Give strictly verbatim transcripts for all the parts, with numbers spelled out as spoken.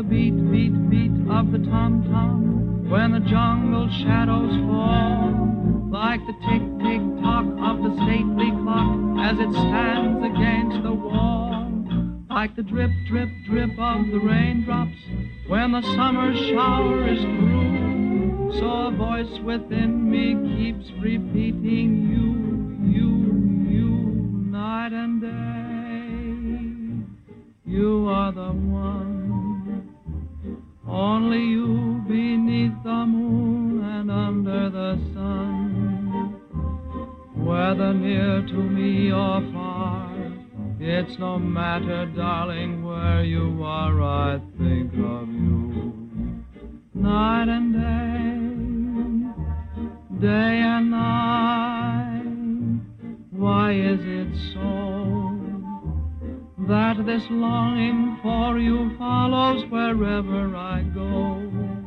beat, beat, beat of the tom-tom, when the jungle shadows fall, like the tick-tick-tock of the stately clock as it stands against the wall, like the drip, drip, drip of the raindrops when the summer shower is through. So a voice within me keeps repeating you, you, you, night and day. You are the one, only you beneath the moon and under the sun. Whether near to me or far, it's no matter, darling, where you are, I think of you. Night and day, day and night. Why is it so that this longing for you follows wherever I go?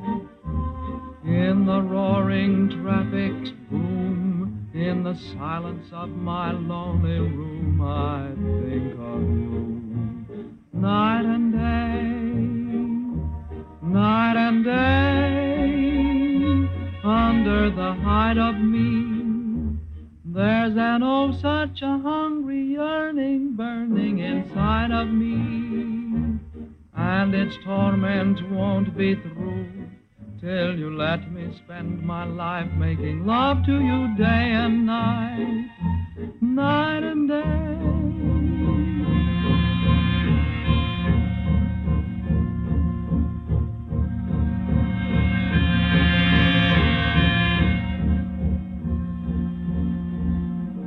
In the roaring traffic's boom, in the silence of my lonely room, I think of you. Night and day, night and day, under the hide of me, there's an oh such a hungry yearning burning inside of me, and its torment won't be through till you let me spend my life making love to you day and night, night and day.